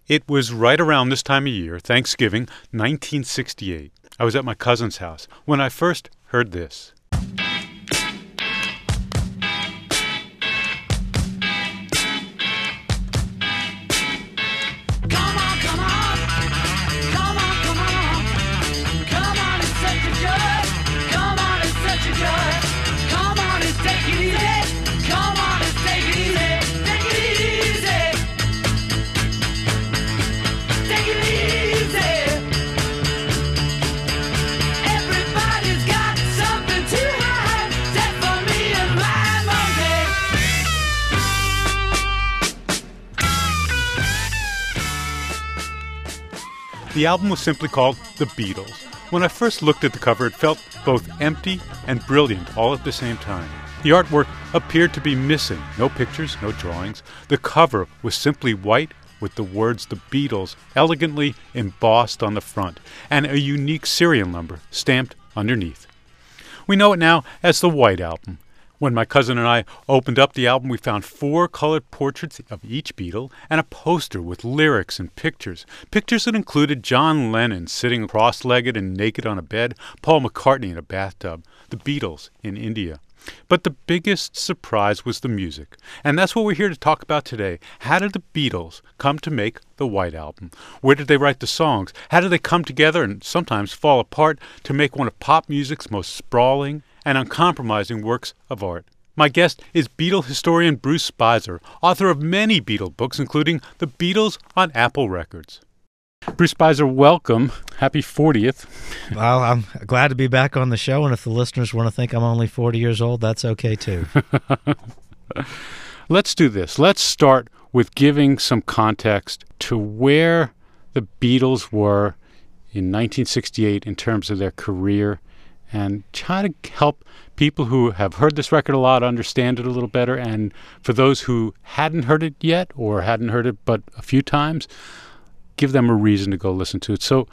It was right around this time of year, Thanksgiving, 1968. I was at my cousin's house when I first heard this. The album was simply called The Beatles. When I first looked at the cover, it felt both empty and brilliant all at the same time. The artwork appeared to be missing. No pictures, no drawings. The cover was simply white with the words The Beatles elegantly embossed on the front and a unique serial number stamped underneath. We know it now as the White Album. When my cousin and I opened up the album, we found 4 colored portraits of each Beatle and a poster with lyrics and pictures. Pictures that included John Lennon sitting cross-legged and naked on a bed, Paul McCartney in a bathtub, the Beatles in India. But the biggest surprise was the music, and that's what we're here to talk about today. How did the Beatles come to make the White Album? Where did they write the songs? How did they come together and sometimes fall apart to make one of pop music's most sprawling and uncompromising works of art? My guest is Beatle historian Bruce Spizer, author of many Beatle books, including The Beatles on Apple Records. Bruce Spizer, welcome. Happy 40th. Well, I'm glad to be back on the show, and if the listeners want to think I'm only 40 years old, that's okay too. Let's do this. Let's start with giving some context to where the Beatles were in 1968 in terms of their career, and try to help people who have heard this record a lot understand it a little better, and for those who hadn't heard it yet or hadn't heard it but a few times, give them a reason to go listen to it. So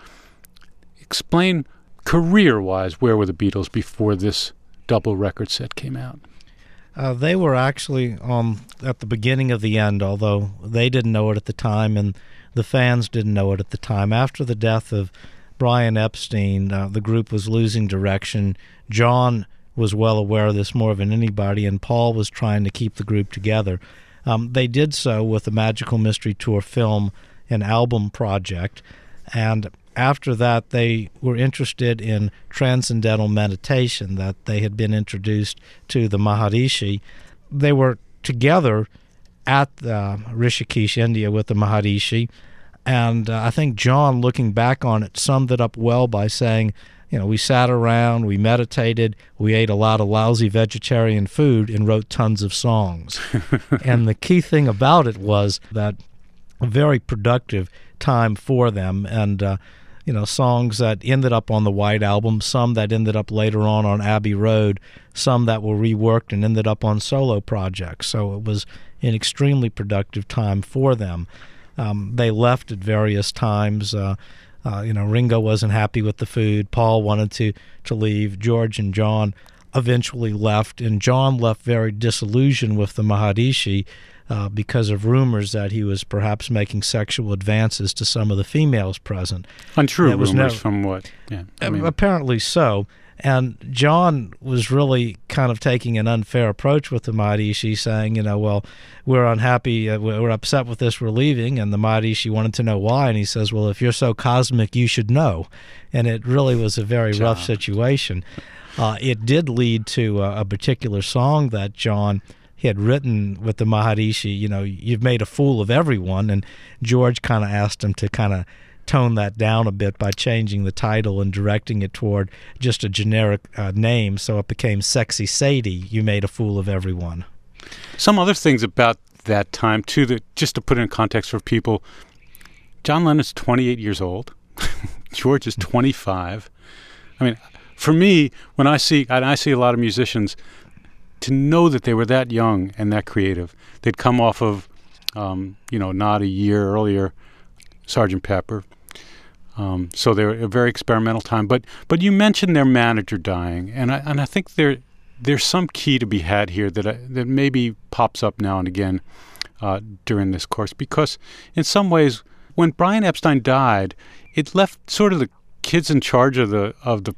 explain, career-wise, where were the Beatles before this double record set came out? They were actually at the beginning of the end, although they didn't know it at the time and the fans didn't know it at the time. After the death of Brian Epstein, the group was losing direction. John was well aware of this more than anybody, and Paul was trying to keep the group together. They did so with the Magical Mystery Tour film and album project, and after that they were interested in transcendental meditation, that they had been introduced to the Maharishi. They were together at Rishikesh, India, with the Maharishi. And I think John, looking back on it, summed it up well by saying, we sat around, we meditated, we ate a lot of lousy vegetarian food, and wrote tons of songs. And the key thing about it was that a very productive time for them, and songs that ended up on the White Album, some that ended up later on Abbey Road, some that were reworked and ended up on solo projects. So it was an extremely productive time for them. They left at various times. Ringo wasn't happy with the food. Paul wanted to leave. George and John eventually left, and John left very disillusioned with the Maharishi because of rumors that he was perhaps making sexual advances to some of the females present. Untrue rumors from what? Yeah, apparently so. And John was really kind of taking an unfair approach with the Maharishi, saying, we're unhappy, we're upset with this, we're leaving. And the Maharishi wanted to know why. And he says, well, if you're so cosmic, you should know. And it really was a very rough situation. It did lead to a particular song that John had written with the Maharishi, you've made a fool of everyone. And George kind of asked him to kind of tone that down a bit by changing the title and directing it toward just a generic name, so it became Sexy Sadie, You Made a Fool of Everyone. Some other things about that time, too, that just to put it in context for people, John Lennon's 28 years old. George is 25. I mean, for me, when I see a lot of musicians, to know that they were that young and that creative, they'd come off of, not a year earlier, Sgt. Pepper. So they were a very experimental time. But you mentioned their manager dying, and I think there's some key to be had here that maybe pops up now and again during this course, because in some ways When Brian Epstein died, it left sort of the kids in charge of the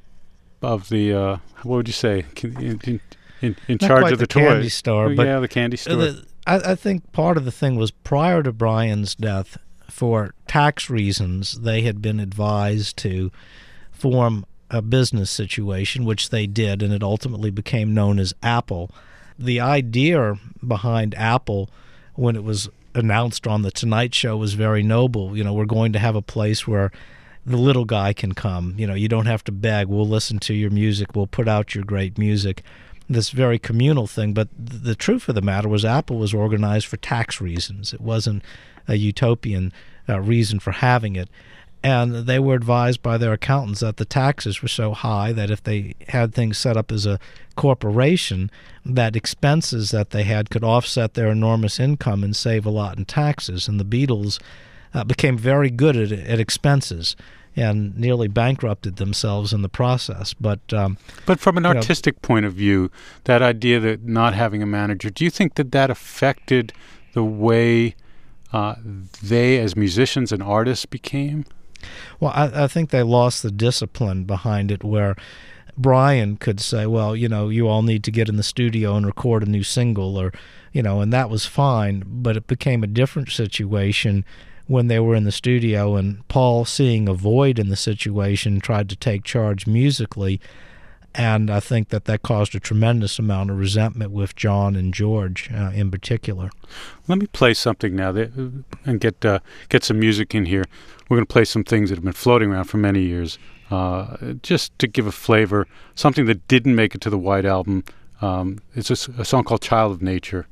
what would you say, in charge of the candy toys. store, but yeah, the candy store. I think part of the thing was prior to Brian's death, for tax reasons, they had been advised to form a business situation, which they did, and it ultimately became known as Apple. The idea behind Apple, when it was announced on The Tonight Show, was very noble. You know, we're going to have a place where the little guy can come. You know, you don't have to beg. We'll listen to your music. We'll put out your great music. This very communal thing. But the truth of the matter was Apple was organized for tax reasons. It wasn't a utopian reason for having it. And they were advised by their accountants that the taxes were so high that if they had things set up as a corporation, that expenses that they had could offset their enormous income and save a lot in taxes. And the Beatles became very good at expenses and nearly bankrupted themselves in the process. But from an artistic point of view, that idea that not having a manager, do you think that affected the way they as musicians and artists became? Well, I think they lost the discipline behind it, where Brian could say, well, you know, you all need to get in the studio and record a new single, or, you know, and that was fine. But it became a different situation when they were in the studio, and Paul, seeing a void in the situation, tried to take charge musically. And I think that caused a tremendous amount of resentment with John and George in particular. Let me play something now and get some music in here. We're going to play some things that have been floating around for many years, just to give a flavor, something that didn't make it to the White Album. It's a song called Child of Nature.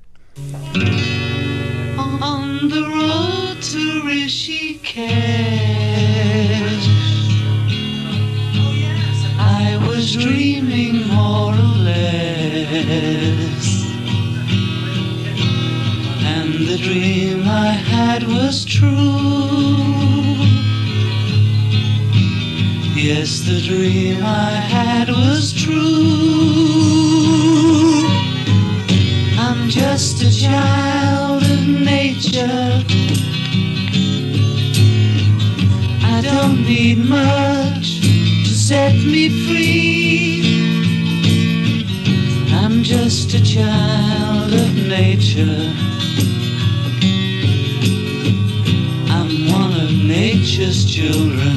On the road to Rishikesh, I was dreaming more or less, and the dream I had was true. Yes, the dream I had was true. I'm just a child of nature. I don't need much to set me free. I'm just a child of nature. I'm one of nature's children.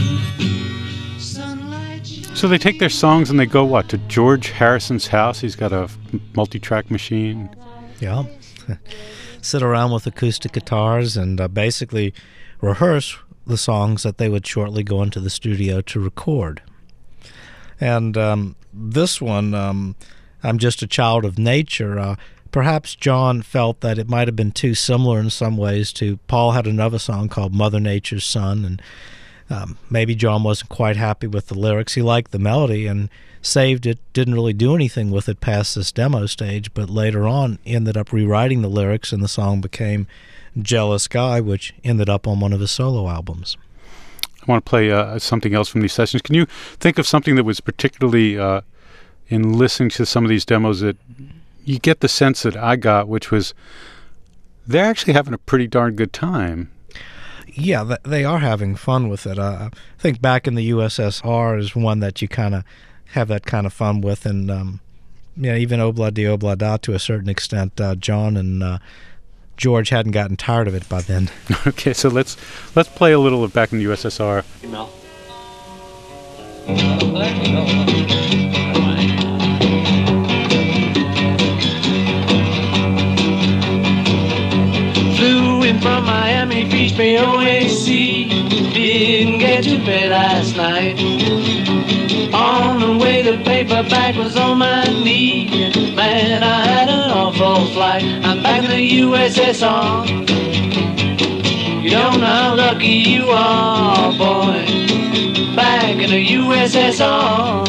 So they take their songs and they go, what, to George Harrison's house? He's got a multi-track machine. Yeah. Sit around with acoustic guitars and basically rehearse the songs that they would shortly go into the studio to record. And this one, I'm Just a Child of Nature, perhaps John felt that it might have been too similar in some ways to Paul had another song called Mother Nature's Son, and maybe John wasn't quite happy with the lyrics. He liked the melody and saved it, didn't really do anything with it past this demo stage, but later on ended up rewriting the lyrics, and the song became Jealous Guy, which ended up on one of his solo albums. I want to play something else from these sessions. Can you think of something that was particularly, in listening to some of these demos, that you get the sense that I got, which was they're actually having a pretty darn good time? Yeah, they are having fun with it. I think Back in the USSR is one that you kind of have that kind of fun with, and even Obla Di Obla Da to a certain extent. John and George hadn't gotten tired of it by then. Okay, so let's play a little of Back in the USSR. Hey, Mel. Flew in from Miami Beach, BOAC. Didn't get to bed last night. On the way, the paperback was on my knee. Man, I had an awful flight. I'm back in the USSR. You don't know how lucky you are, boy. Back in the USSR.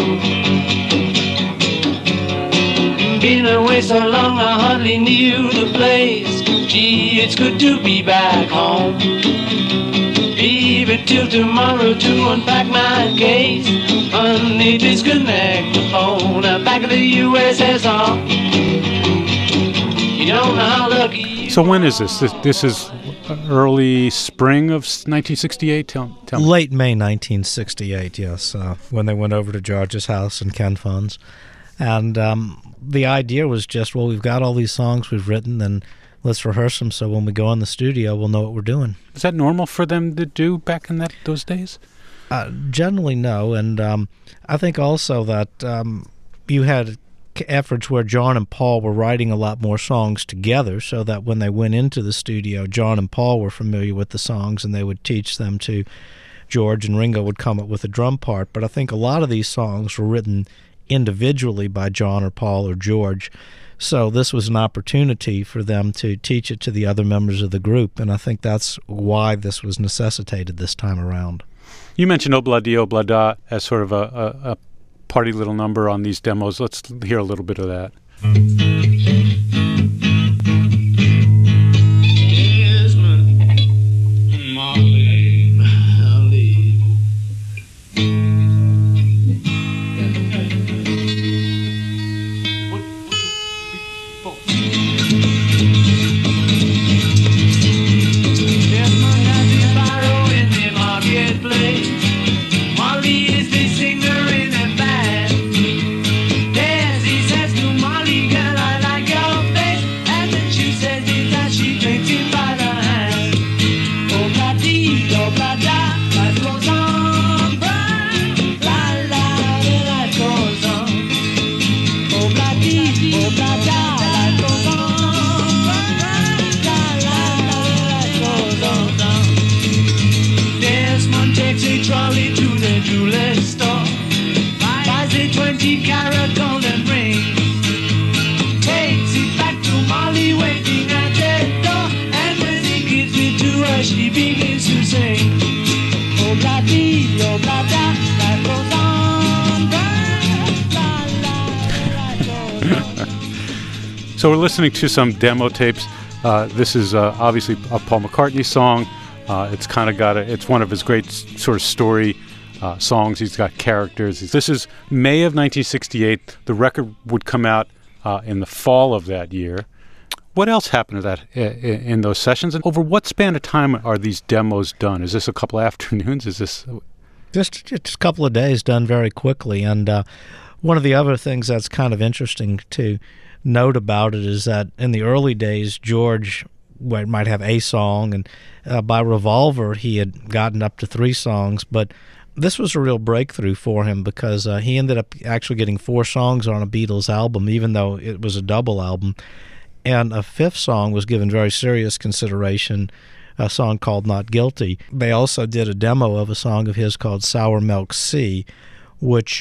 Been away so long, I hardly knew the place. Gee, it's good to be back home. Leave it till tomorrow to unpack my case. Honey, disconnect the phone. I'm back in the USSR. You don't know how lucky. So when is this? This is early spring of 1968? Tell me. Late May 1968, yes, when they went over to George's house in Ken Funds. And the idea was just, well, we've got all these songs we've written, and let's rehearse them so when we go in the studio, we'll know what we're doing. Is that normal for them to do back in those days? Generally, no. And I think also that you had efforts where John and Paul were writing a lot more songs together, so that when they went into the studio, John and Paul were familiar with the songs and they would teach them to George, and Ringo would come up with a drum part. But I think a lot of these songs were written individually by John or Paul or George, so this was an opportunity for them to teach it to the other members of the group, and I think that's why this was necessitated this time around. You mentioned Obla Di Obla Da as sort of a party little number on these demos. Let's hear a little bit of that. So we're listening to some demo tapes. This is obviously a Paul McCartney song. It's kind of got it's one of his great sort of story songs. He's got characters. This is May of 1968. The record would come out in the fall of that year. What else happened to that in those sessions? And over what span of time are these demos done? Is this a couple of afternoons? Is this just a couple of days, done very quickly? And one of the other things that's kind of interesting to note about it is that in the early days, George might have a song, and by Revolver he had gotten up to 3 songs, but this was a real breakthrough for him because he ended up actually getting 4 songs on a Beatles album, even though it was a double album, and a 5th song was given very serious consideration, a song called Not Guilty. They also did a demo of a song of his called Sour Milk Sea, which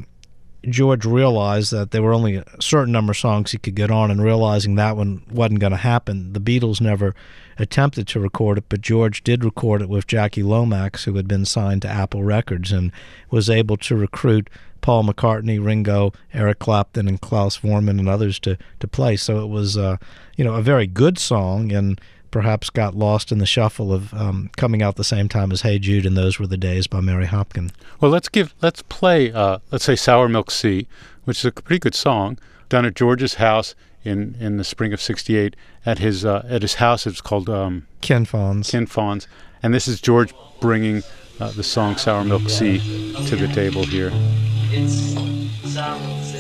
George realized that there were only a certain number of songs he could get on, and realizing that one wasn't going to happen, the Beatles never attempted to record it, but George did record it with Jackie Lomax, who had been signed to Apple Records, and was able to recruit Paul McCartney, Ringo, Eric Clapton, and Klaus Voormann and others to play. So it was a very good song, and perhaps got lost in the shuffle of coming out the same time as Hey Jude and Those Were the Days by Mary Hopkin. Well, let's play, let's say Sour Milk Sea, which is a pretty good song, done at George's house in the spring of '68 at his house. It's called Ken Fonds. Ken Fonds, and this is George bringing the song Sour Milk Sea to the table here. It's Sour Milk Sea.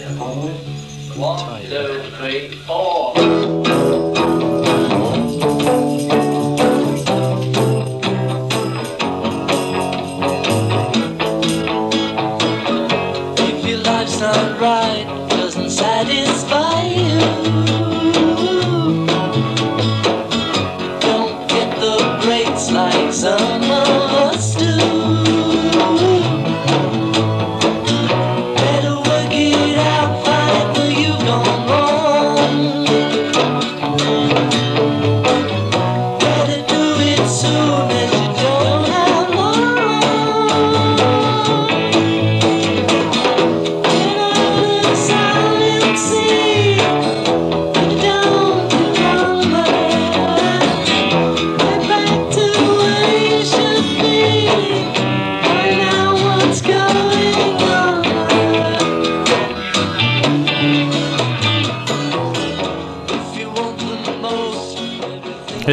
1, 2, 3, 4. Not right, doesn't satisfy you. Don't get the breaks like some of us do. Better work it out, find where you've gone wrong.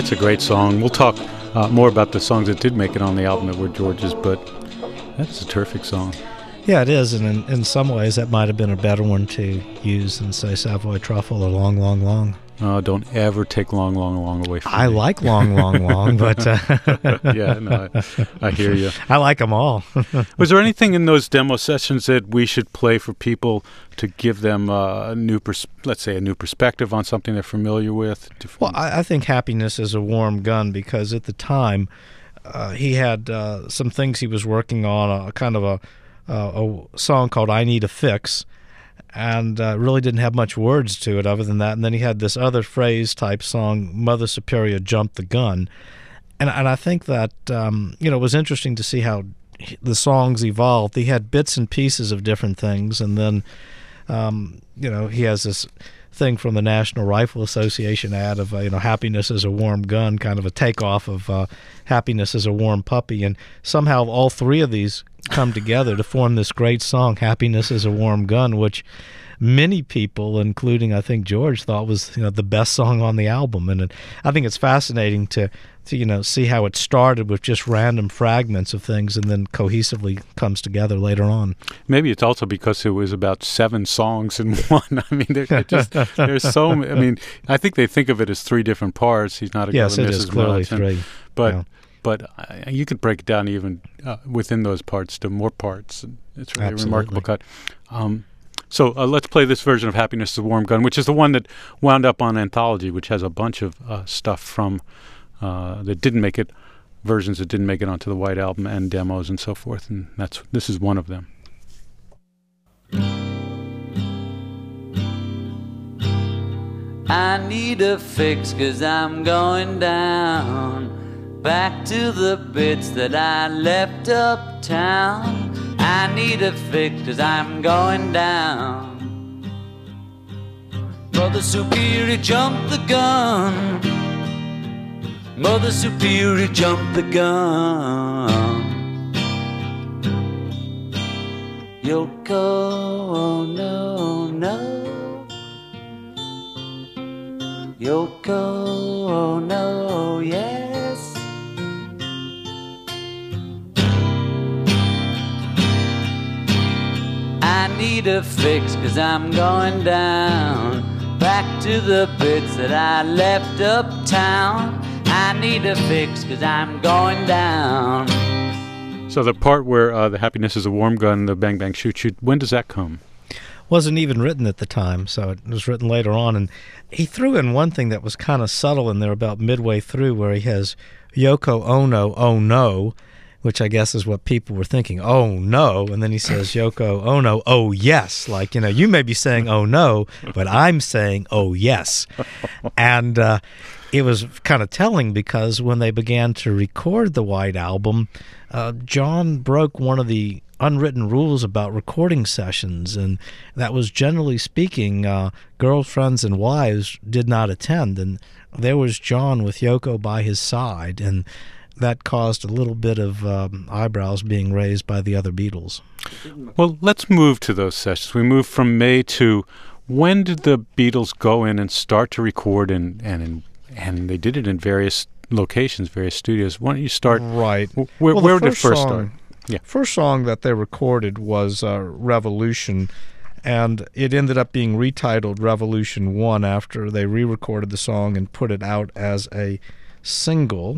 It's a great song. We'll talk more about the songs that did make it on the album that were George's, but that's a terrific song. Yeah, it is, and in some ways that might have been a better one to use than, say, Savoy Truffle or Long, Long, Long. Don't ever take Long, Long, Long away from me. I like Long, Long, Long, but... yeah, no, I hear you. I like them all. Was there anything in those demo sessions that we should play for people to give them a new perspective on something they're familiar with? Well, I think Happiness is a Warm Gun, because at the time he had some things he was working on, a kind of a song called I Need a Fix, and really didn't have much words to it other than that. And then he had this other phrase-type song, Mother Superior Jumped the Gun. And I think that, it was interesting to see how the songs evolved. He had bits and pieces of different things, and then, he has this thing from the National Rifle Association ad of, happiness is a warm gun, kind of a takeoff of happiness is a warm puppy. And somehow all three of these come together to form this great song, Happiness is a Warm Gun, which many people, including I think George, thought was the best song on the album. And I think it's fascinating to see how it started with just random fragments of things and then cohesively comes together later on. Maybe it's also because it was about 7 songs in one. I mean, there's so many. I mean, I think they think of it as 3 different parts. He's not a yes, it is clearly 3. But yeah. But you could break it down even within those parts to more parts. It's really Absolutely. a remarkable cut. So let's play this version of Happiness is a Warm Gun, which is the one that wound up on Anthology, which has a bunch of stuff from that didn't make it, versions that didn't make it onto the White Album and demos and so forth. And this is one of them. I need a fix 'cause I'm going down, back to the bits that I left uptown. I need a fix 'cause I'm going down. Mother Superior jumped the gun. Mother Superior jumped the gun. Yoko, oh no, no. Yoko, oh no, yes. I need a fix 'cause I'm going down, back to the bits that I left uptown. I need a fix 'cause I'm going down. So the part where the Happiness is a Warm Gun, the Bang Bang Shoot Shoot, when does that come? Wasn't even written at the time, so it was written later on. And he threw in one thing that was kind of subtle in there about midway through, where he has Yoko Ono, oh no, which I guess is what people were thinking, oh no, and then he says Yoko Ono, oh yes, like, you may be saying oh no, but I'm saying oh yes. And it was kind of telling, because when they began to record the White Album, John broke one of the unwritten rules about recording sessions, and that was, generally speaking, girlfriends and wives did not attend, and there was John with Yoko by his side, and that caused a little bit of eyebrows being raised by the other Beatles. Well, let's move to those sessions. We moved from May to, when did the Beatles go in and start to record, and they did it in various locations, various studios. Why don't you start? Right. Where did it first start? Yeah. First song that they recorded was Revolution, and it ended up being retitled Revolution 1 after they re-recorded the song and put it out as a single.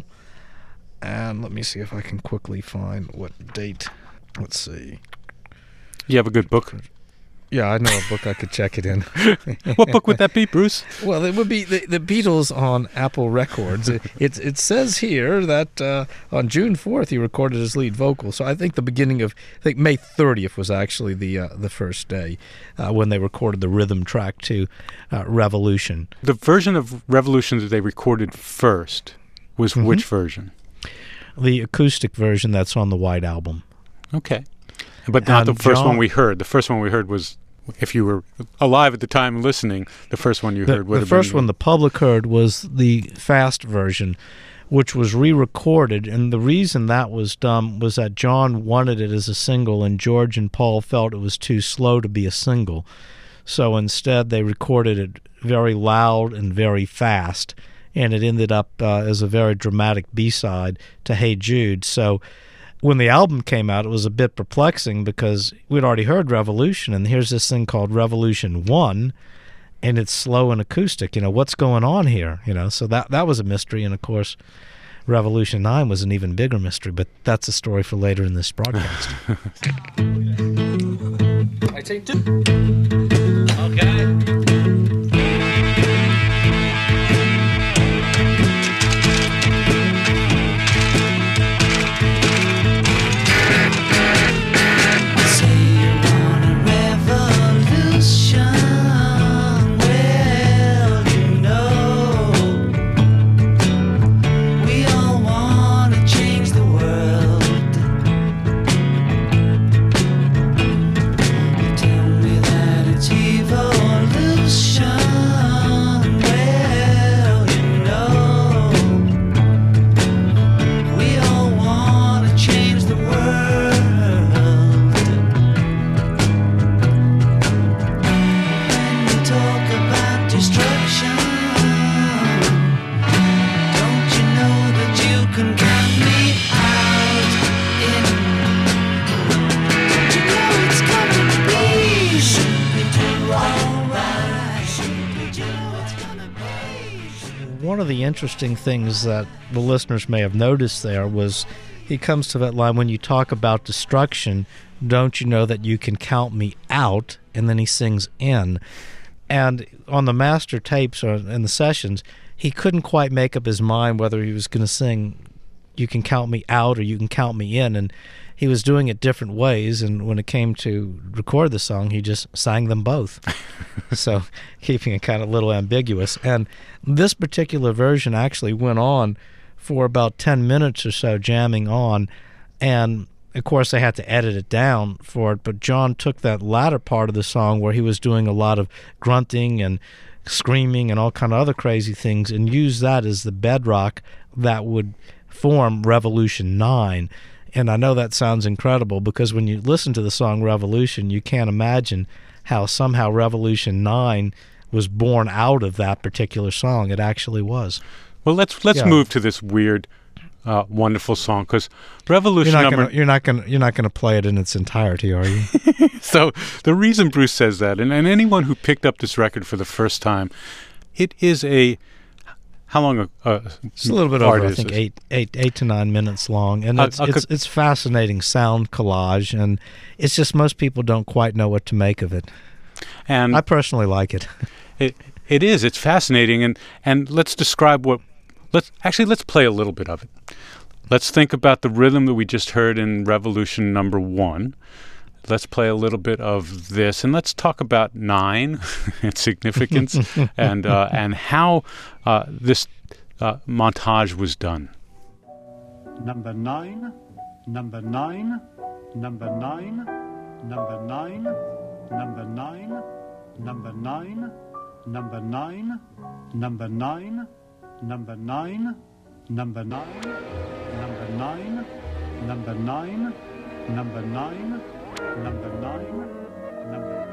And let me see if I can quickly find what date. Let's see. You have a good book? Yeah, I know a book I could check it in. What book would that be, Bruce? Well, it would be the Beatles on Apple Records. It says here that on June 4th he recorded his lead vocal. So I think May 30th was actually the first day when they recorded the rhythm track to Revolution. The version of Revolution that they recorded first was which version? The acoustic version that's on the White Album. Okay. But not the first one we heard. The first one we heard was, if you were alive at the time listening, the first one you heard would have been... The first one the public heard was the fast version, which was re-recorded, and the reason that was done was that John wanted it as a single, and George and Paul felt it was too slow to be a single. So instead they recorded it very loud and very fast and it ended up as a very dramatic B-side to Hey Jude. So when the album came out, it was a bit perplexing because we'd already heard Revolution, and here's this thing called Revolution 1, and it's slow and acoustic. What's going on here? So that was a mystery, and of course, Revolution 9 was an even bigger mystery, but that's a story for later in this broadcast. I take two. Okay. One of the interesting things that the listeners may have noticed there was he comes to that line, when you talk about destruction, don't you know that you can count me out? And then he sings in. And on the master tapes or in the sessions, he couldn't quite make up his mind whether he was going to sing you can count me out or you can count me in. And he was doing it different ways, and when it came to record the song, he just sang them both. So keeping it kind of a little ambiguous. And this particular version actually went on for about 10 minutes or so, jamming on, and of course they had to edit it down for it, but John took that latter part of the song where he was doing a lot of grunting and screaming and all kind of other crazy things, and used that as the bedrock that would form Revolution 9. And I know that sounds incredible because when you listen to the song Revolution, you can't imagine how somehow Revolution 9 was born out of that particular song. It actually was. Well, let's move to this weird, wonderful song, because Revolution you're not gonna play it in its entirety, are you? So the reason Bruce says that, and anyone who picked up this record for the first time, it is a how long? It's a little bit over, I think, eight to 9 minutes long, and it's fascinating sound collage, and it's just most people don't quite know what to make of it. And I personally like it. It is. It's fascinating, and let's describe what. Let's play a little bit of it. Let's think about the rhythm that we just heard in Revolution number 1. Let's play a little bit of this, and let's talk about 9, its significance, and how this montage was done. Number 9, number 9, number 9, number 9, number 9, number 9, number 9, number 9, number 9, number 9, number 9, number 9, number 9. Number 9, number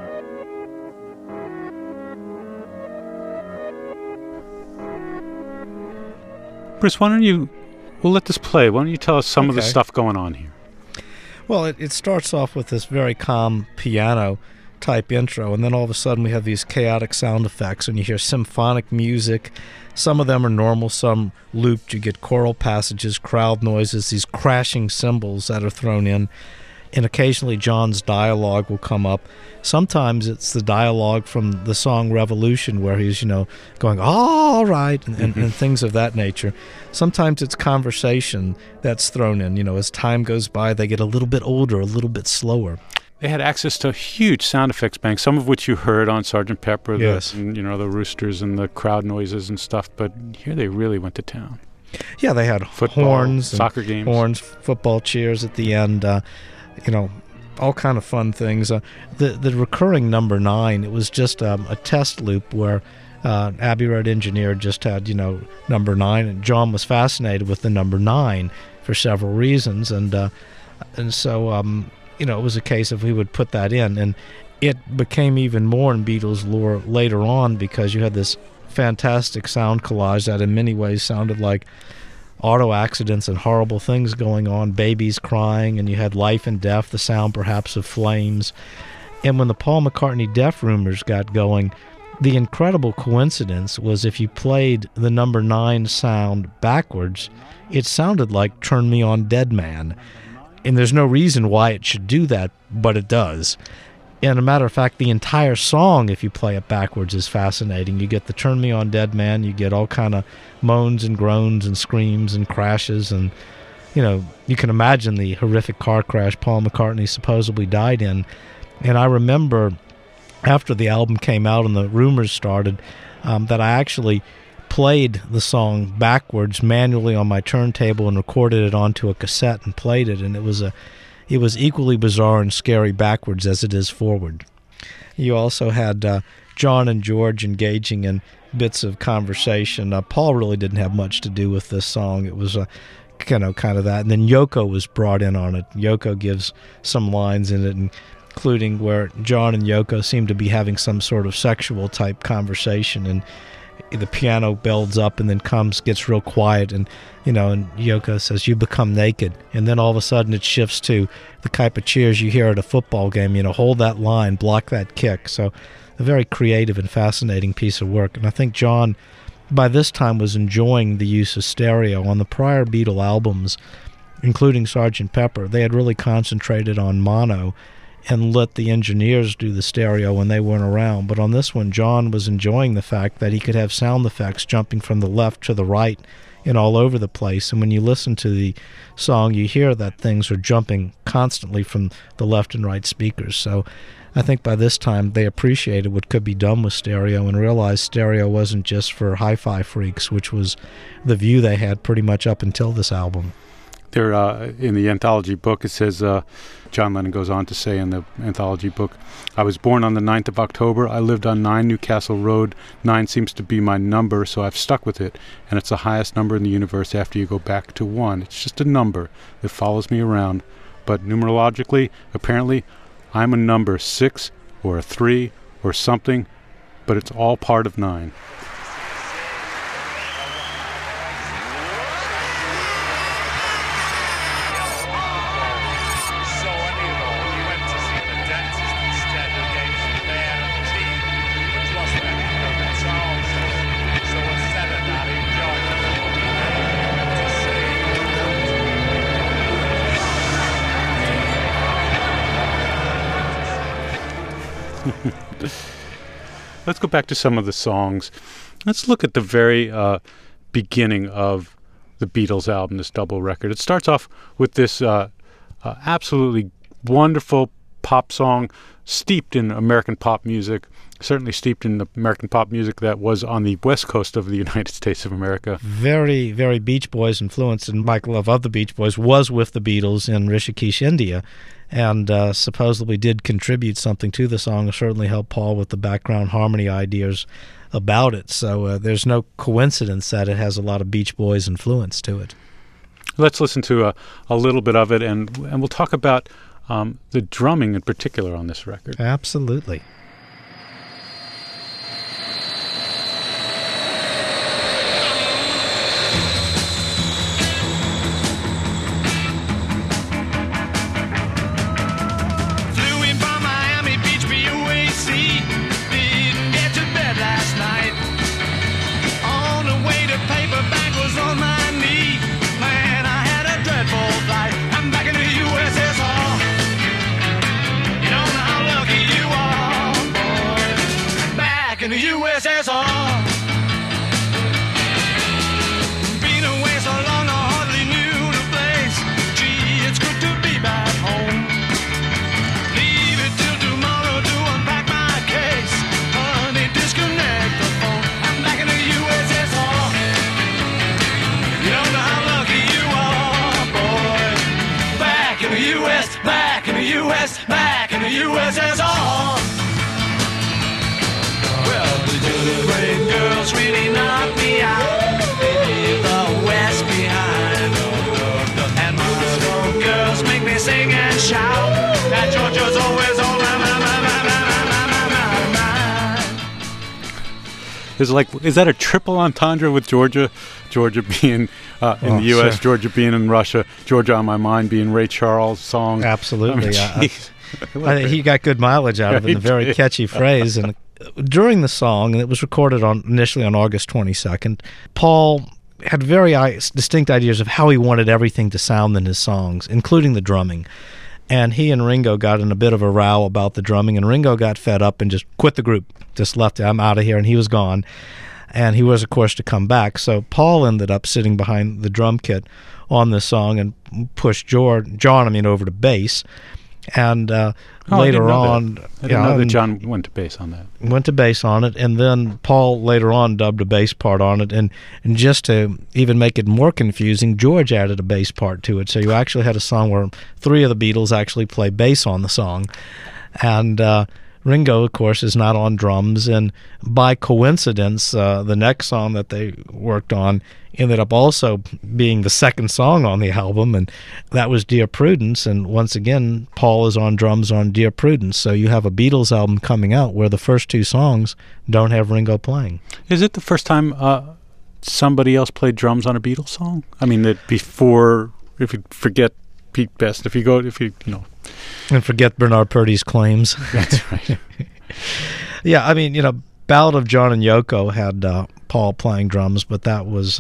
9. Bruce, we'll let this play. Why don't you tell us some of the stuff going on here? Well, it starts off with this very calm piano-type intro, and then all of a sudden we have these chaotic sound effects, and you hear symphonic music. Some of them are normal, some looped. You get choral passages, crowd noises, these crashing cymbals that are thrown in. And occasionally John's dialogue will come up. Sometimes it's the dialogue from the song Revolution where he's, going, all right, and things of that nature. Sometimes it's conversation that's thrown in. As time goes by, they get a little bit older, a little bit slower. They had access to a huge sound effects bank, some of which you heard on Sgt. Pepper, yes. The roosters and the crowd noises and stuff, but here they really went to town. Yeah, they had football, horns, soccer games, horns, football cheers at the end, all kind of fun things. The recurring number 9, it was just a test loop where Abbey Road Engineer just had, number 9, and John was fascinated with the number 9 for several reasons, and so it was a case of he would put that in, and it became even more in Beatles lore later on because you had this fantastic sound collage that in many ways sounded like auto accidents and horrible things going on, babies crying, and you had life and death, the sound perhaps of flames. And when the Paul McCartney Death rumors got going, the incredible coincidence was if you played the number 9 sound backwards, it sounded like Turn Me On Dead Man. And there's no reason why it should do that, but it does. And a matter of fact, the entire song, if you play it backwards, is fascinating. You get the Turn Me On Dead Man, you get all kind of moans and groans and screams and crashes, and, you know, you can imagine the horrific car crash Paul McCartney supposedly died in. And I remember after the album came out and the rumors started, that I actually played the song backwards manually on my turntable and recorded it onto a cassette and played it, and it was equally bizarre and scary backwards as it is forward. You also had John and George engaging in bits of conversation. Paul really didn't have much to do with this song. It was kind of that. And then Yoko was brought in on it. Yoko gives some lines in it, including where John and Yoko seem to be having some sort of sexual type conversation, and the piano builds up and then gets real quiet, and and Yoko says, "You become naked," and then all of a sudden it shifts to the type of cheers you hear at a football game. Hold that line, block that kick. So a very creative and fascinating piece of work. And I think John, by this time, was enjoying the use of stereo. On the prior Beatle albums, including Sgt. Pepper, they had really concentrated on mono and let the engineers do the stereo when they weren't around. But on this one, John was enjoying the fact that he could have sound effects jumping from the left to the right and all over the place. And when you listen to the song, you hear that things are jumping constantly from the left and right speakers. So I think by this time they appreciated what could be done with stereo and realized stereo wasn't just for hi-fi freaks, which was the view they had pretty much up until this album. There, in the anthology book, it says, John Lennon goes on to say in the anthology book, "I was born on the 9th of October. I lived on 9 Newcastle Road. 9 seems to be my number, so I've stuck with it. And it's the highest number in the universe after you go back to 1. It's just a number that follows me around. But numerologically, apparently, I'm a number 6 or a 3 or something, but it's all part of 9. Let's go back to some of the songs. Let's look at the very beginning of the Beatles album, this double record. It starts off with this absolutely wonderful pop song steeped in American pop music, certainly steeped in the American pop music that was on the west coast of the United States of America. Very, very Beach Boys influenced, and Mike Love of the Beach Boys was with the Beatles in Rishikesh, India, and supposedly did contribute something to the song, and certainly helped Paul with the background harmony ideas about it. So there's no coincidence that it has a lot of Beach Boys influence to it. Let's listen to a little bit of it, and we'll talk about the drumming in particular on this record. Absolutely. In the USSR, been away so long I hardly knew the place. Gee, it's good to be back home. Leave it till tomorrow to unpack my case. Honey, disconnect the phone. I'm back in the USSR. You don't know how lucky you are, boy. Back in the US, back in the US, back in the USSR. The brave girls really knock me out. They leave the West behind. And Moscow girls make me sing and shout. That Georgia's always on my mind. Is that a triple entendre with Georgia? Georgia being in the U.S., sure. Georgia being in Russia, Georgia on My Mind being Ray Charles' song. Absolutely. I mean, I think he got good mileage out of it, He and a very did. catchy phrase. And during the song, and it was recorded initially on August 22nd, Paul had very distinct ideas of how he wanted everything to sound in his songs, including the drumming. And he and Ringo got in a bit of a row about the drumming, and Ringo got fed up and just quit the group, just left it. I'm out of here, and he was gone. And he was, of course, to come back. So Paul ended up sitting behind the drum kit on this song and pushed John over to bass. And later on, I didn't know that John went to bass on that. Went to bass on it, and then Paul later on dubbed a bass part on it, and just to even make it more confusing, George added a bass part to it. So you actually had a song where 3 of the Beatles actually play bass on the song, and Ringo, of course, is not on drums, and by coincidence, the next song that they worked on ended up also being the second song on the album, and that was Dear Prudence, and once again, Paul is on drums on Dear Prudence, so you have a Beatles album coming out where the first 2 songs don't have Ringo playing. Is it the first time somebody else played drums on a Beatles song? I mean, that before, if you forget Pete Best, if you And forget Bernard Purdy's claims. That's right. Yeah, I mean, Ballad of John and Yoko had Paul playing drums, but that was,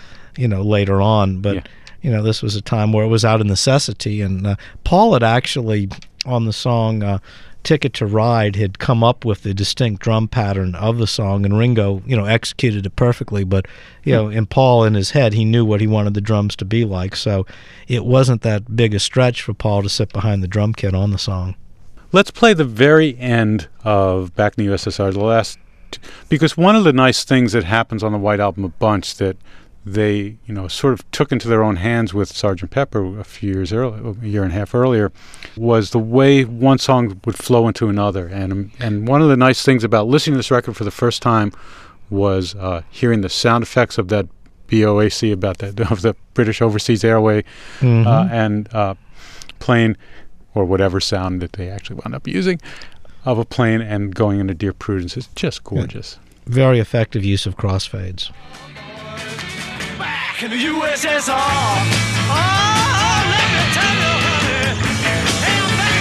later on. But, this was a time where it was out of necessity. And Paul had actually, on the song Ticket to Ride, had come up with the distinct drum pattern of the song, and Ringo, executed it perfectly. But, in Paul, in his head, he knew what he wanted the drums to be like. So it wasn't that big a stretch for Paul to sit behind the drum kit on the song. Let's play the very end of Back in the USSR, the last, because one of the nice things that happens on the White Album a bunch that they, sort of took into their own hands with Sgt. Pepper a few years earlier, a year and a half earlier, was the way one song would flow into another. And one of the nice things about listening to this record for the first time was hearing the sound effects of that BOAC, of the British Overseas Airway, and playing, or whatever sound that they actually wound up using, of a plane and going into Dear Prudence is just gorgeous. Very effective use of crossfades. Back in the USSR. Oh, let me tell you, honey. Hey, I'm back.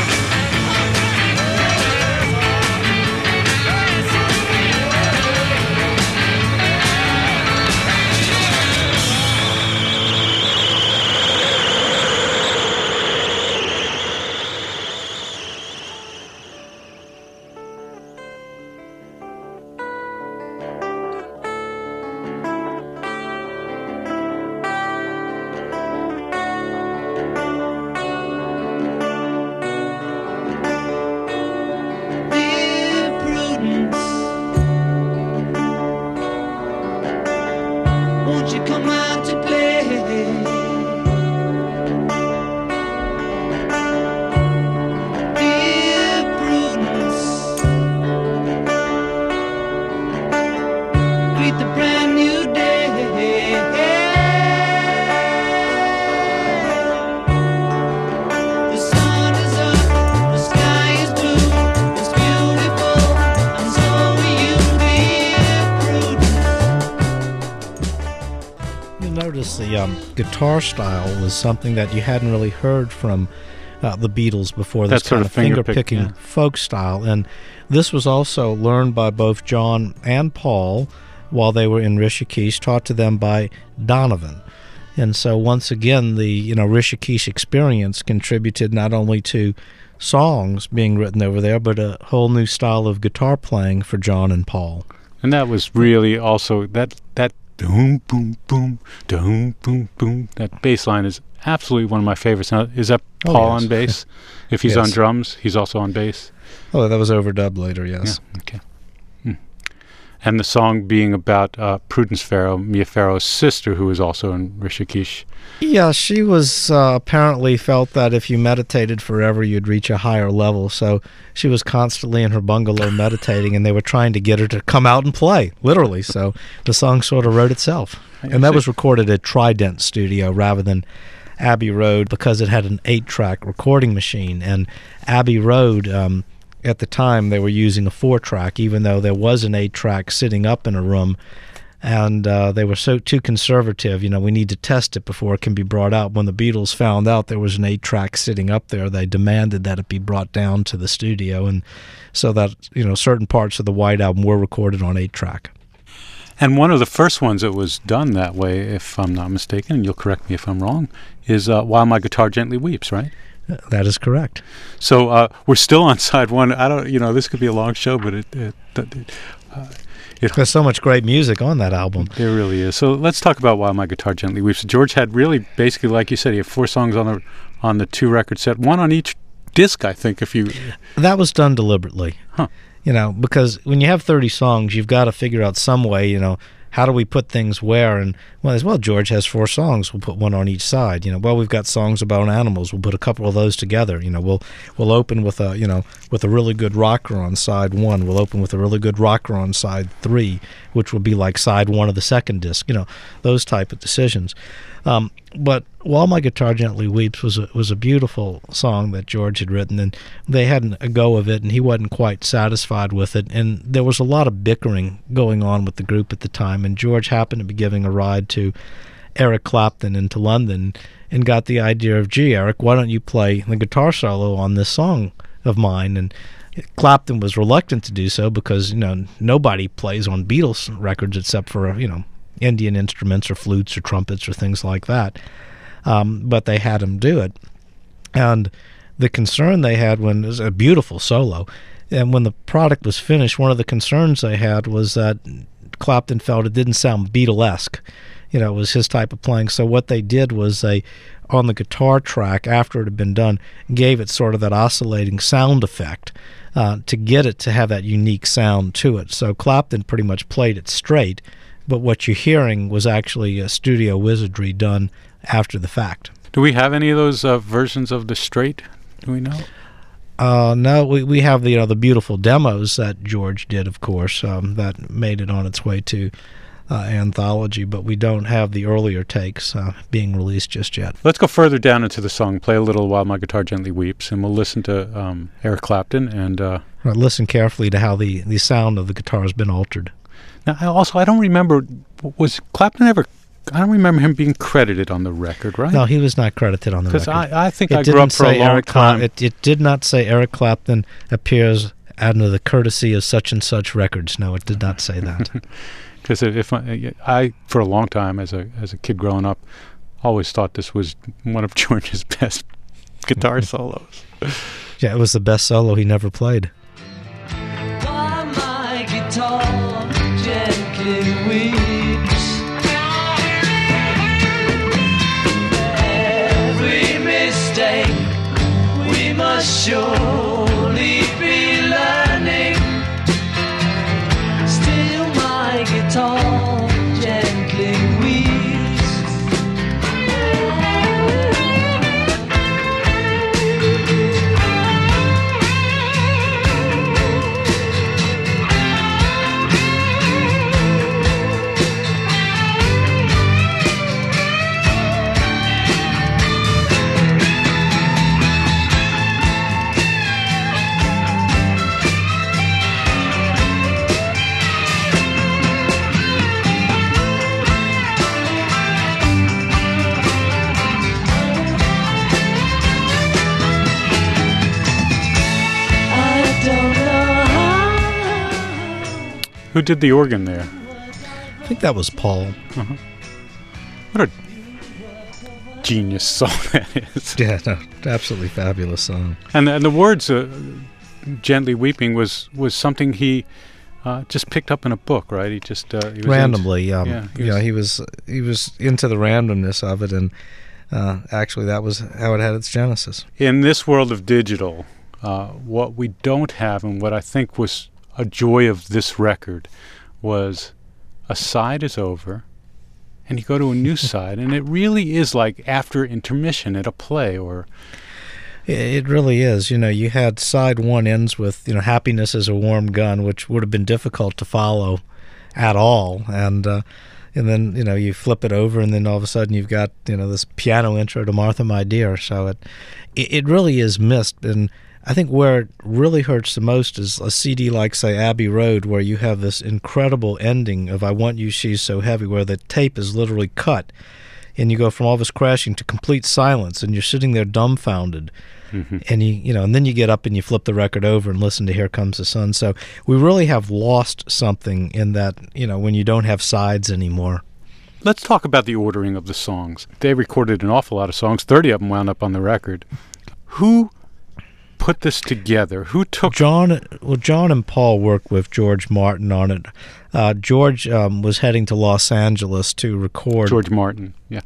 The guitar style was something that you hadn't really heard from the Beatles before. This That sort kind of finger-picking, finger-picking folk style. And this was also learned by both John and Paul while they were in Rishikesh, taught to them by Donovan. And so once again, the Rishikesh experience contributed not only to songs being written over there, but a whole new style of guitar playing for John and Paul. And that was really also that boom, boom, boom, boom, boom, boom. That bass line is absolutely one of my favorites. Now, is that Paul on bass? If he's on drums, he's also on bass? Oh, that was overdubbed later, yes. Yeah, okay. And the song being about Prudence Farrow, Mia Farrow's sister, who was also in Rishikesh. Yeah, she was apparently felt that if you meditated forever, you'd reach a higher level. So she was constantly in her bungalow meditating, and they were trying to get her to come out and play, literally. So the song sort of wrote itself. And that was recorded at Trident Studio rather than Abbey Road because it had an 8-track recording machine. And Abbey Road at the time they were using a 4-track, even though there was an 8-track sitting up in a room. And they were too conservative. We need to test it before it can be brought out. When the Beatles found out there was an 8-track sitting up there, they demanded that it be brought down to the studio, and so that certain parts of the White Album were recorded on 8-track. And one of the first ones that was done that way, if I'm not mistaken, and you'll correct me if I'm wrong, is While My Guitar Gently Weeps, right? That is correct. So we're still on side one. I don't, this could be a long show, but There's so much great music on that album. There really is. So let's talk about While My Guitar Gently Weeps. George had really, basically, like you said, he had 4 songs on the 2-record set, 1 on each disc, I think. That was done deliberately. Huh. Because when you have 30 songs, you've got to figure out some way, how do we put things where? And George has 4 songs. We'll put 1 on each side. We've got songs about animals. We'll put a couple of those together. We'll open with a really good rocker on side 1. We'll open with a really good rocker on side 3, which will be like side 1 of the second disc. Those type of decisions. But While My Guitar Gently Weeps was a beautiful song that George had written, and they had a go of it, and he wasn't quite satisfied with it, and there was a lot of bickering going on with the group at the time, and George happened to be giving a ride to Eric Clapton into London and got the idea of, gee, Eric, why don't you play the guitar solo on this song of mine? And Clapton was reluctant to do so because, nobody plays on Beatles records except for, Indian instruments or flutes or trumpets or things like that. But they had him do it. And the concern they had it was a beautiful solo. And when the product was finished, one of the concerns they had was that Clapton felt it didn't sound Beatlesque. It was his type of playing. So what they did was they, on the guitar track, after it had been done, gave it sort of that oscillating sound effect to get it to have that unique sound to it. So Clapton pretty much played it straight, but what you're hearing was actually a studio wizardry done after the fact. Do we have any of those versions of the straight? Do we know? No, we have the beautiful demos that George did, of course, that made it on its way to anthology, but we don't have the earlier takes being released just yet. Let's go further down into the song, play a little While My Guitar Gently Weeps, and we'll listen to Eric Clapton. And listen carefully to how the sound of the guitar has been altered. Now, I don't remember, was Clapton ever, I don't remember him being credited on the record, right? No, he was not credited on the record. Because I think I grew up for a long time. It did not say Eric Clapton appears under the courtesy of such and such records. No, it did not say that. Because if I, for a long time, as a kid growing up, always thought this was one of George's best guitar solos. Yeah, it was the best solo he never played. While my guitar gently weeps, every mistake we must surely be learning. Still my guitar gently weeps. Who did the organ there? I think that was Paul. Uh-huh. What a genius song that is. Yeah, no, absolutely fabulous song. And the words, "Gently Weeping," was something he just picked up in a book, right? He just he was randomly, he was into the randomness of it, and actually that was how it had its genesis. In this world of digital, what we don't have, and what I think was a joy of this record, was a side is over, and you go to a new side, and it really is like after intermission at a play, or... It really is. You had side 1 ends with, happiness is a warm gun, which would have been difficult to follow at all. And then, you flip it over, and then all of a sudden you've got, this piano intro to Martha, My Dear. So it really is missed. And I think where it really hurts the most is a CD like, say, Abbey Road, where you have this incredible ending of I Want You, She's So Heavy, where the tape is literally cut, and you go from all this crashing to complete silence, and you're sitting there dumbfounded. Mm-hmm. And and then you get up and you flip the record over and listen to Here Comes the Sun. So we really have lost something in that, when you don't have sides anymore. Let's talk about the ordering of the songs. They recorded an awful lot of songs. 30 of them wound up on the record. Who put this together? Who took John and Paul worked with George Martin on it. George was heading to Los Angeles to record. George Martin, yeah.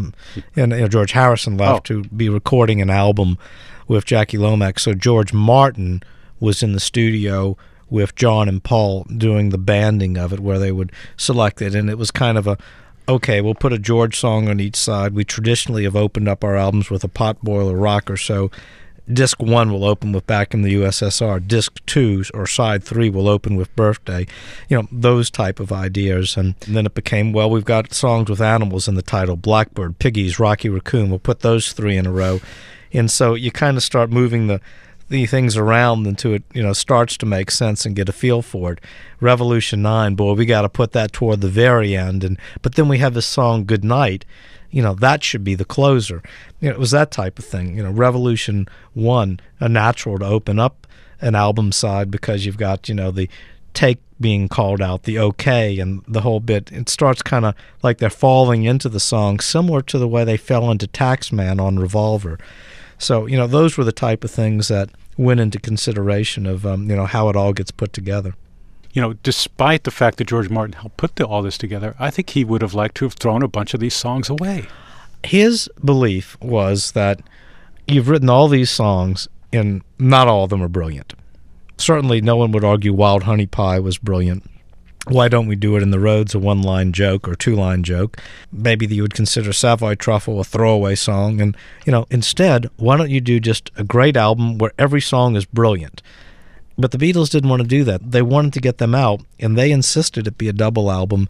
And George Harrison left to be recording an album with Jackie Lomax. So George Martin was in the studio with John and Paul doing the banding of it, where they would select it, and it was kind of we'll put a George song on each side. We traditionally have opened up our albums with a Potboiler rocker, so Disc 1 will open with Back in the USSR. Disc 2 or side 3 will open with Birthday. Those type of ideas. And then it became, we've got songs with animals in the title. Blackbird, Piggies, Rocky Raccoon. We'll put those 3 in a row. And so you kind of start moving the things around until it starts to make sense and get a feel for it. Revolution 9, boy, we got to put that toward the very end. But then we have this song, Good Night. That should be the closer. It was that type of thing. Revolution 1, a natural to open up an album side because you've got, the take being called out, the okay, and the whole bit. It starts kind of like they're falling into the song, similar to the way they fell into Taxman on Revolver. So, those were the type of things that went into consideration of, how it all gets put together. Despite the fact that George Martin helped put all this together, I think he would have liked to have thrown a bunch of these songs away. His belief was that you've written all these songs, and not all of them are brilliant. Certainly no one would argue Wild Honey Pie was brilliant. Why don't we do it in the Roads, a one-line joke or two-line joke? Maybe you would consider Savoy Truffle a throwaway song. And, instead, why don't you do just a great album where every song is brilliant? But the Beatles didn't want to do that. They wanted to get them out, and they insisted it be a double album.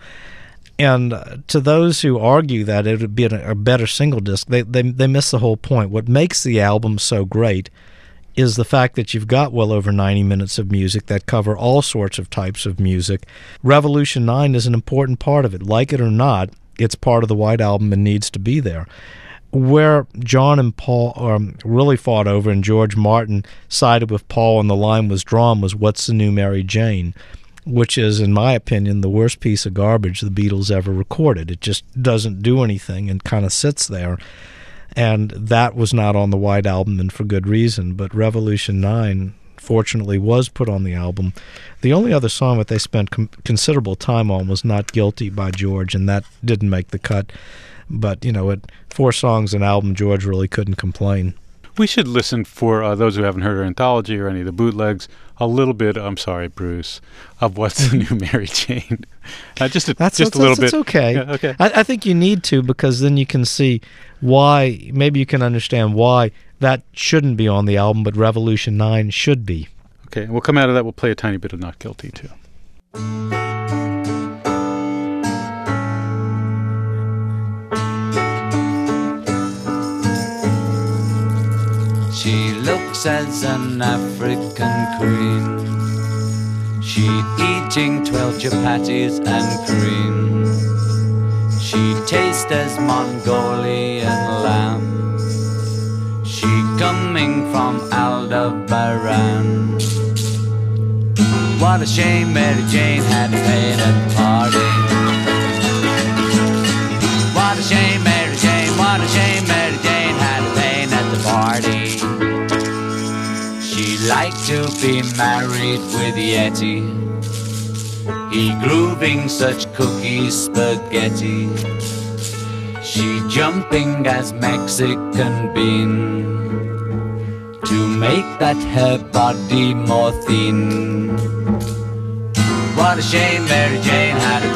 And to those who argue that it would be a better single disc, they miss the whole point. What makes the album so great is the fact that you've got well over 90 minutes of music that cover all sorts of types of music. Revolution 9 is an important part of it. Like it or not, it's part of the White Album and needs to be there. Where John and Paul really fought over, and George Martin sided with Paul and the line was drawn, was What's the New Mary Jane, which is, in my opinion, the worst piece of garbage the Beatles ever recorded. It just doesn't do anything and kind of sits there. And that was not on the White Album, and for good reason. But Revolution 9, fortunately, was put on the album. The only other song that they spent considerable time on was Not Guilty by George, and that didn't make the cut. But, at 4 songs an album, George really couldn't complain. We should listen, for those who haven't heard our anthology or any of the bootlegs, a little bit, I'm sorry, Bruce, of What's the New Mary Jane. Just a little bit. That's okay. Yeah, okay. I think you need to, because then you can see why, maybe you can understand why that shouldn't be on the album, but Revolution 9 should be. Okay, we'll come out of that. We'll play a tiny bit of Not Guilty, too. She looks as an African queen. She eating 12 chapatis and cream. She tastes as Mongolian lamb. She coming from Aldebaran. What a shame Mary Jane had to pay that party. What a shame Mary Jane, what a shame Mary Jane had to pay at the party. She liked to be married with Yeti. He grooving such cookies spaghetti. She jumping as Mexican bean to make that her body more thin. What a shame Mary Jane had to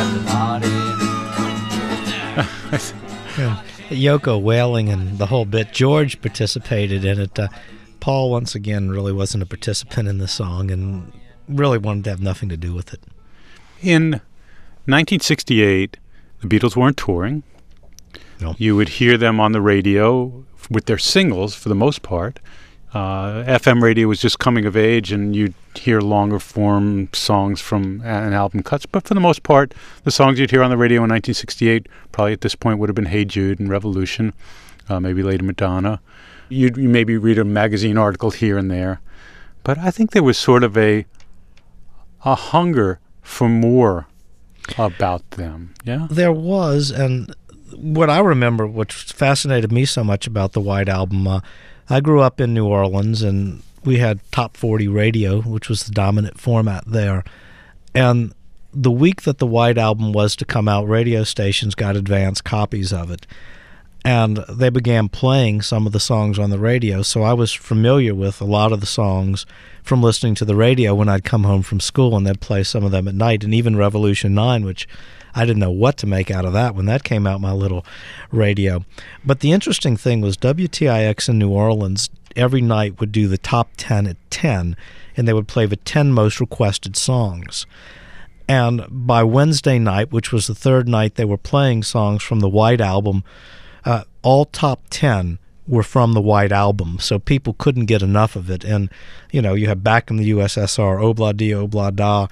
pay at the party. Yeah. Yoko wailing and the whole bit. George participated in it. Paul, once again, really wasn't a participant in the song and really wanted to have nothing to do with it. In 1968, the Beatles weren't touring. No. You would hear them on the radio with their singles, for the most part. FM radio was just coming of age, and you'd hear longer form songs from an album cuts. But for the most part, the songs you'd hear on the radio in 1968 probably at this point would have been Hey Jude and Revolution, maybe Lady Madonna. You maybe read a magazine article here and there. But I think there was sort of a hunger for more about them, yeah? There was, and what I remember, which fascinated me so much about the White Album, I grew up in New Orleans, and we had Top 40 radio, which was the dominant format there. And the week that the White Album was to come out, radio stations got advance copies of it. And they began playing some of the songs on the radio, so I was familiar with a lot of the songs from listening to the radio when I'd come home from school, and they'd play some of them at night, and even Revolution 9, which I didn't know what to make out of that when that came out, my little radio. But the interesting thing was WTIX in New Orleans every night would do the top 10 at 10, and they would play the 10 most requested songs. And by Wednesday night, which was the third night they were playing songs from the White Album, all top 10 were from the White Album, so people couldn't get enough of it. And, you have Back in the USSR, Obla Di Obla Da.